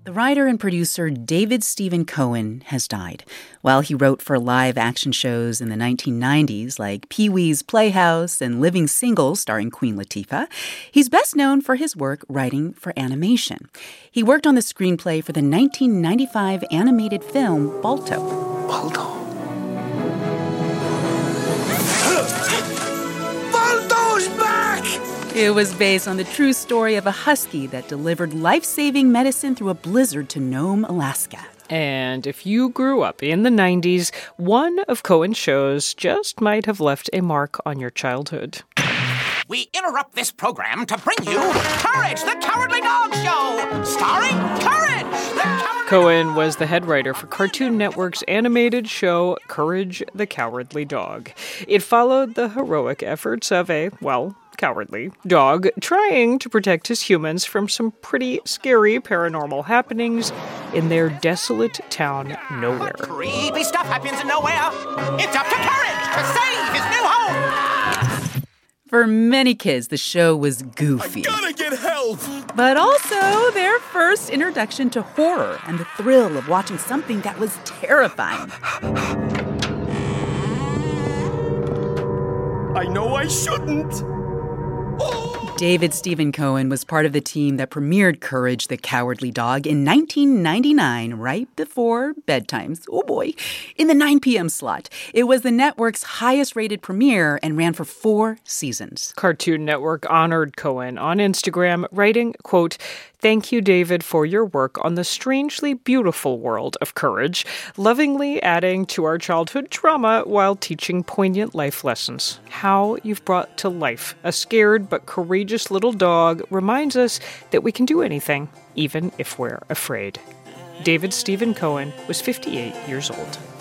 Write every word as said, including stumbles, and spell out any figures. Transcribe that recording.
The writer and producer David Stephen Cohen has died. While he wrote for live action shows in the nineteen nineties like Pee-wee's Playhouse and Living Single starring Queen Latifah, he's best known for his work writing for animation. He worked on the screenplay for the nineteen ninety-five animated film Balto. Balto? Balto's back! It was based on the true story of a husky that delivered life-saving medicine through a blizzard to Nome, Alaska. And if you grew up in the nineties, one of Cohen's shows just might have left a mark on your childhood. We interrupt this program to bring you Courage, the Cowardly Dog Show, starring Courage, the Cowardly Cohen was the head writer for Cartoon Network's animated show Courage, the Cowardly Dog. It followed the heroic efforts of a, well, cowardly dog trying to protect his humans from some pretty scary paranormal happenings in their desolate town Nowhere. Creepy stuff happens in Nowhere. It's up to Courage to save his new home. For many kids, the show was goofy. I gotta get help! But also their first introduction to horror and the thrill of watching something that was terrifying. I know I shouldn't! David Stephen Cohen was part of the team that premiered Courage, the Cowardly Dog in nineteen ninety-nine, right before bedtimes. Oh boy, in the nine p.m. slot. It was the network's highest-rated premiere and ran for four seasons. Cartoon Network honored Cohen on Instagram, writing, quote, "Thank you, David, for your work on the strangely beautiful world of Courage, lovingly adding to our childhood trauma while teaching poignant life lessons. How you've brought to life a scared but courageous little dog reminds us that we can do anything, even if we're afraid." David Stephen Cohen was fifty-eight years old.